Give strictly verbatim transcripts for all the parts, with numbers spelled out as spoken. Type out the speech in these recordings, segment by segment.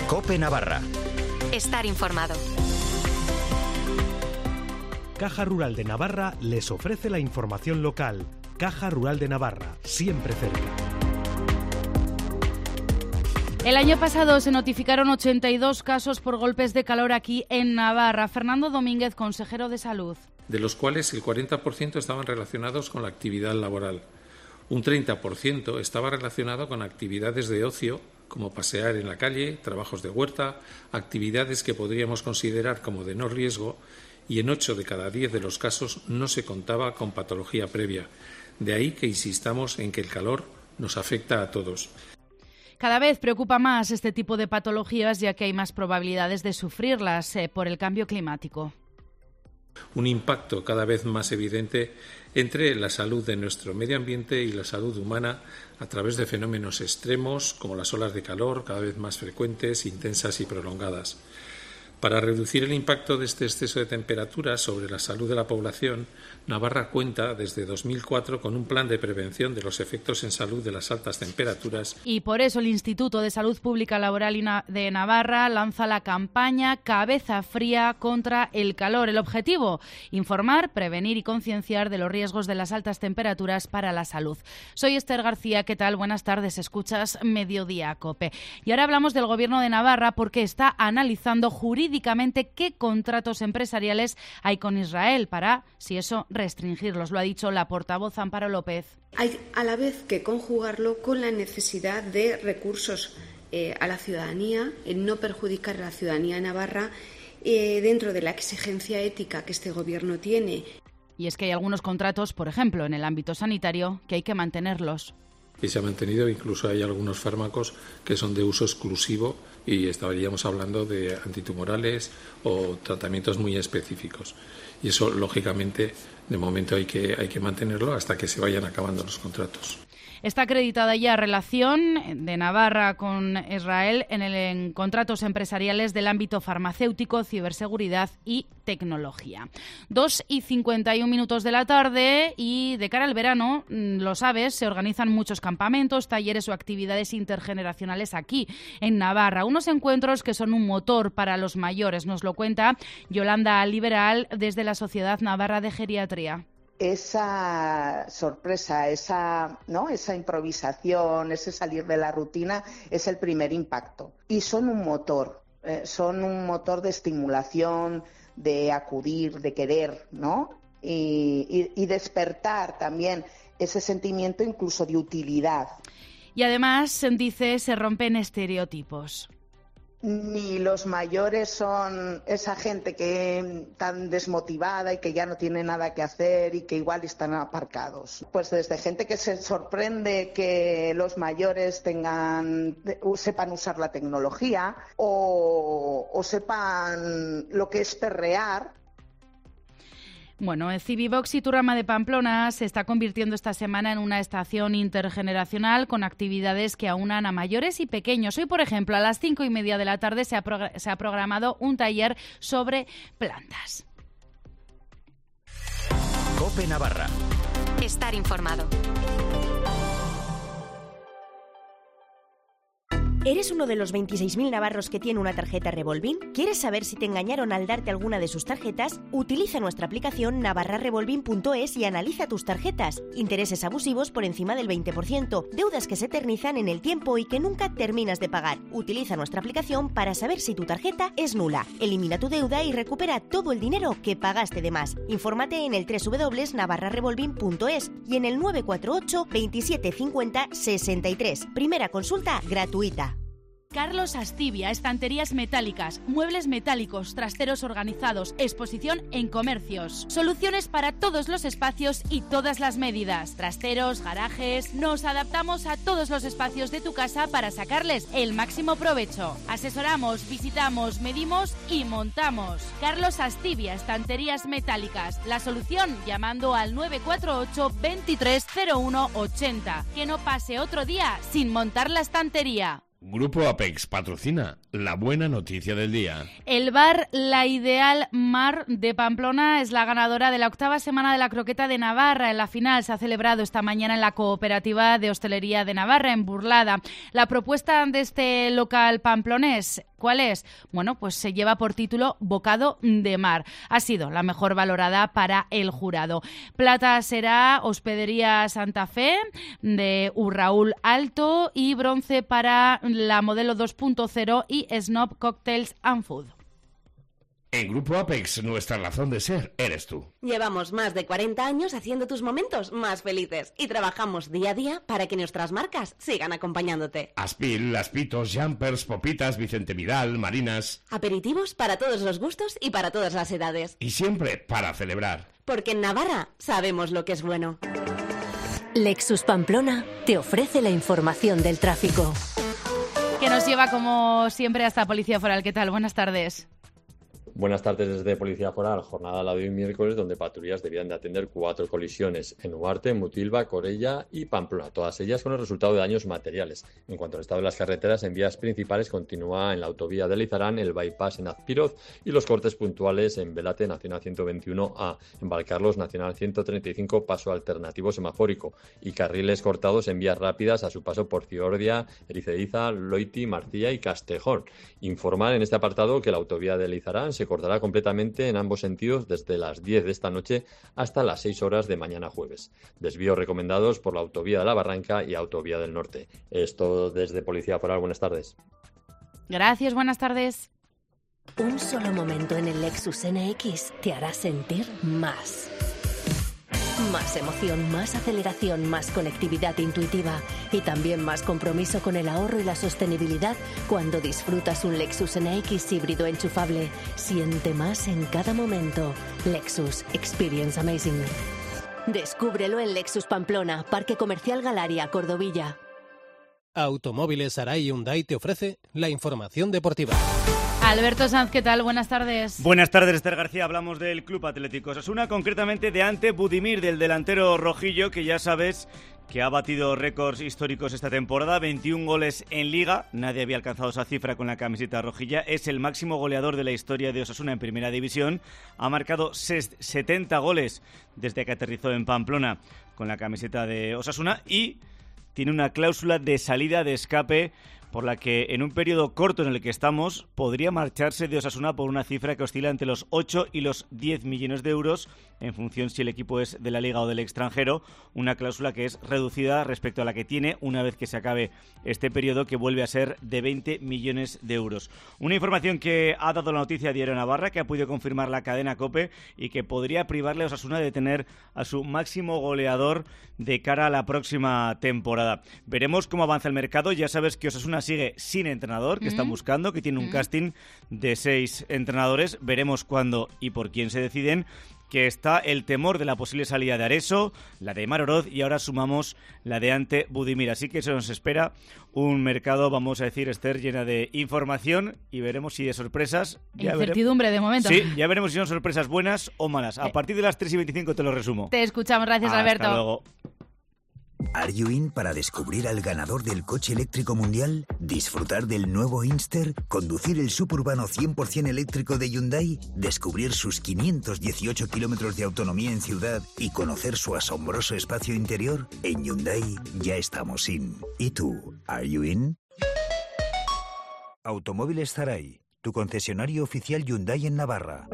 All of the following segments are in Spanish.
COPE Navarra. Estar informado. Caja Rural de Navarra les ofrece la información local. Caja Rural de Navarra, siempre cerca. El año pasado se notificaron ochenta y dos casos por golpes de calor aquí en Navarra. Fernando Domínguez, consejero de Salud. De los cuales el cuarenta por ciento estaban relacionados con la actividad laboral. Un treinta por ciento estaba relacionado con actividades de ocio, como pasear en la calle, trabajos de huerta, actividades que podríamos considerar como de no riesgo, y en ocho de cada diez de los casos no se contaba con patología previa. De ahí que insistamos en que el calor nos afecta a todos. Cada vez preocupa más este tipo de patologías, ya que hay más probabilidades de sufrirlas eh, por el cambio climático. Un impacto cada vez más evidente entre la salud de nuestro medio ambiente y la salud humana a través de fenómenos extremos como las olas de calor cada vez más frecuentes, intensas y prolongadas. Para reducir el impacto de este exceso de temperatura sobre la salud de la población, Navarra cuenta desde dos mil cuatro con un plan de prevención de los efectos en salud de las altas temperaturas. Y por eso el Instituto de Salud Pública Laboral de Navarra lanza la campaña Cabeza Fría contra el calor. El objetivo, informar, prevenir y concienciar de los riesgos de las altas temperaturas para la salud. Soy Esther García, ¿qué tal? Buenas tardes, escuchas Mediodía COPE. Y ahora hablamos del Gobierno de Navarra porque está analizando jurídicamente qué contratos empresariales hay con Israel para, si eso, restringirlos. Lo ha dicho la portavoz Amparo López. Hay a la vez que conjugarlo con la necesidad de recursos eh, a la ciudadanía, en no perjudicar a la ciudadanía navarra eh, dentro de la exigencia ética que este Gobierno tiene. Y es que hay algunos contratos, por ejemplo, en el ámbito sanitario, que hay que mantenerlos. Y se ha mantenido, incluso hay algunos fármacos que son de uso exclusivo y estaríamos hablando de antitumorales o tratamientos muy específicos. Y eso, lógicamente, de momento hay que, hay que mantenerlo hasta que se vayan acabando los contratos. Está acreditada ya relación de Navarra con Israel en, el, en contratos empresariales del ámbito farmacéutico, ciberseguridad y tecnología. Dos y cincuenta y un minutos de la tarde y de cara al verano, lo sabes, se organizan muchos campamentos, talleres o actividades intergeneracionales aquí en Navarra. Unos encuentros que son un motor para los mayores, nos lo cuenta Yolanda Liberal desde la Sociedad Navarra de Geriatría. Esa sorpresa, esa, ¿no? esa improvisación, ese salir de la rutina es el primer impacto. Y son un motor, eh, son un motor de estimulación, de acudir, de querer, ¿no? Y, y, y despertar también ese sentimiento incluso de utilidad. Y además, dice, se rompen estereotipos. Ni los mayores son esa gente que tan desmotivada y que ya no tiene nada que hacer y que igual están aparcados. Pues desde gente que se sorprende que los mayores tengan, sepan usar la tecnología o, o sepan lo que es perrear. Bueno, el Civivox Iturrama de Pamplona se está convirtiendo esta semana en una estación intergeneracional con actividades que aunan a mayores y pequeños. Hoy, por ejemplo, a las cinco y media de la tarde se ha, progr- se ha programado un taller sobre plantas. COPE Navarra. Estar informado. ¿Eres uno de los veintiséis mil navarros que tiene una tarjeta Revolving? ¿Quieres saber si te engañaron al darte alguna de sus tarjetas? Utiliza nuestra aplicación navarra revolving punto es y analiza tus tarjetas. Intereses abusivos por encima del veinte por ciento, deudas que se eternizan en el tiempo y que nunca terminas de pagar. Utiliza nuestra aplicación para saber si tu tarjeta es nula. Elimina tu deuda y recupera todo el dinero que pagaste de más. Infórmate en el doble u doble u doble u punto navarra revolving punto es y en el nueve cuatro ocho, veintisiete cincuenta, sesenta y tres. Primera consulta gratuita. Carlos Astibia, estanterías metálicas, muebles metálicos, trasteros organizados, exposición en comercios. Soluciones para todos los espacios y todas las medidas. Trasteros, garajes... Nos adaptamos a todos los espacios de tu casa para sacarles el máximo provecho. Asesoramos, visitamos, medimos y montamos. Carlos Astibia, estanterías metálicas. La solución llamando al nueve cuatro ocho, veintitrés cero uno ochenta. Que no pase otro día sin montar la estantería. Grupo Apex patrocina la buena noticia del día. El bar La Ideal Mar de Pamplona es la ganadora de la octava semana de la croqueta de Navarra. En la final se ha celebrado esta mañana en la Cooperativa de Hostelería de Navarra, en Burlada. La propuesta de este local pamplonés ¿Cuál es? Bueno, pues se lleva por título Bocado de Mar. Ha sido la mejor valorada para el jurado. Plata será Hospedería Santa Fe de Urraúl Alto y bronce para la modelo dos punto cero y Snob Cocktails and Food. En Grupo Apex, nuestra razón de ser eres tú. Llevamos más de cuarenta años haciendo tus momentos más felices y trabajamos día a día para que nuestras marcas sigan acompañándote. Aspil, Aspitos, Jumpers, Popitas, Vicente Vidal, Marinas. Aperitivos para todos los gustos y para todas las edades. Y siempre para celebrar. Porque en Navarra sabemos lo que es bueno. Lexus Pamplona te ofrece la información del tráfico. Que nos lleva como siempre hasta Policía Foral. ¿Qué tal? Buenas tardes. Buenas tardes desde Policía Foral, jornada la de hoy miércoles donde patrullas debían de atender cuatro colisiones en Huarte, Mutilva, Corella y Pamplona, todas ellas con el resultado de daños materiales. En cuanto al estado de las carreteras, en vías principales continúa en la autovía de Lizarán, el bypass en Azpiroz y los cortes puntuales en Velate, Nacional ciento veintiuno A, en Valcarlos, Nacional ciento treinta y cinco, paso alternativo semafórico y carriles cortados en vías rápidas a su paso por Ciordia, Ericediza, Loiti, Marcilla y Castejón. Informar en este apartado que la autovía de Lizarán se cortará completamente en ambos sentidos desde las diez de esta noche hasta las seis horas de mañana jueves. Desvíos recomendados por la autovía de la Barranca y autovía del Norte. Esto desde Policía Foral. Buenas tardes. Gracias, buenas tardes. Un solo momento en el Lexus N X te hará sentir más. Más emoción, más aceleración, más conectividad intuitiva y también más compromiso con el ahorro y la sostenibilidad cuando disfrutas un Lexus N X híbrido enchufable. Siente más en cada momento. Lexus. Experience amazing. Descúbrelo en Lexus Pamplona, Parque Comercial Galaria, Cordovilla. Automóviles Arai Hyundai te ofrece la información deportiva. Alberto Sanz, ¿qué tal? Buenas tardes. Buenas tardes, Esther García. Hablamos del Club Atlético Osasuna, concretamente de Ante Budimir, del delantero rojillo, que ya sabes que ha batido récords históricos esta temporada, veintiún goles en Liga. Nadie había alcanzado esa cifra con la camiseta rojilla. Es el máximo goleador de la historia de Osasuna en Primera División. Ha marcado setenta goles desde que aterrizó en Pamplona con la camiseta de Osasuna y tiene una cláusula de salida de escape por la que en un periodo corto en el que estamos podría marcharse de Osasuna por una cifra que oscila entre los ocho y los diez millones de euros en función si el equipo es de la Liga o del extranjero, una cláusula que es reducida respecto a la que tiene una vez que se acabe este periodo, que vuelve a ser de veinte millones de euros. Una información que ha dado la noticia Diario Navarra, que ha podido confirmar la cadena COPE y que podría privarle a Osasuna de tener a su máximo goleador de cara a la próxima temporada. Veremos cómo avanza el mercado. Ya sabes que Osasuna sigue sin entrenador, que mm. están buscando, que tiene un mm. casting de seis entrenadores. Veremos cuándo y por quién se deciden, que está el temor de la posible salida de Areso, la de Mar Oroz y ahora sumamos la de Ante Budimir. Así que eso nos espera un mercado, vamos a decir, Esther, llena de información y veremos si de sorpresas... Ya Incertidumbre vere... de momento. Sí, ya veremos si son sorpresas buenas o malas. A partir de las tres y veinticinco te lo resumo. Te escuchamos, gracias Hasta Alberto. Hasta luego. ¿Are you in para descubrir al ganador del coche eléctrico mundial? ¿Disfrutar del nuevo Inster? ¿Conducir el suburbano cien por ciento eléctrico de Hyundai? ¿Descubrir sus quinientos dieciocho kilómetros de autonomía en ciudad y conocer su asombroso espacio interior? En Hyundai ya estamos in. ¿Y tú? ¿Are you in? Automóviles Zaray, tu concesionario oficial Hyundai en Navarra.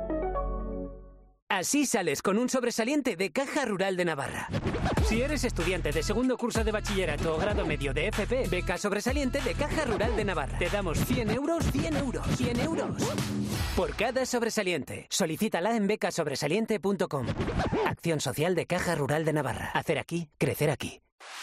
Así sales con un sobresaliente de Caja Rural de Navarra. Si eres estudiante de segundo curso de bachillerato o grado medio de F P, beca sobresaliente de Caja Rural de Navarra. Te damos cien euros, cien euros, cien euros por cada sobresaliente. Solicítala en beca sobresaliente punto com. Acción social de Caja Rural de Navarra. Hacer aquí, crecer aquí.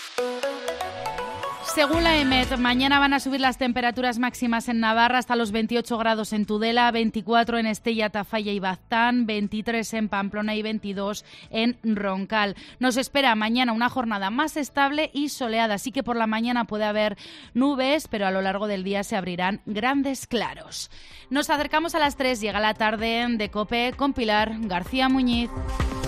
Según la EMET, mañana van a subir las temperaturas máximas en Navarra hasta los veintiocho grados en Tudela, veinticuatro en Estella, Tafalla y Baztán, veintitrés en Pamplona y veintidós en Roncal. Nos espera mañana una jornada más estable y soleada, así que por la mañana puede haber nubes, pero a lo largo del día se abrirán grandes claros. Nos acercamos a las tres, llega la tarde de COPE con Pilar García Muñiz.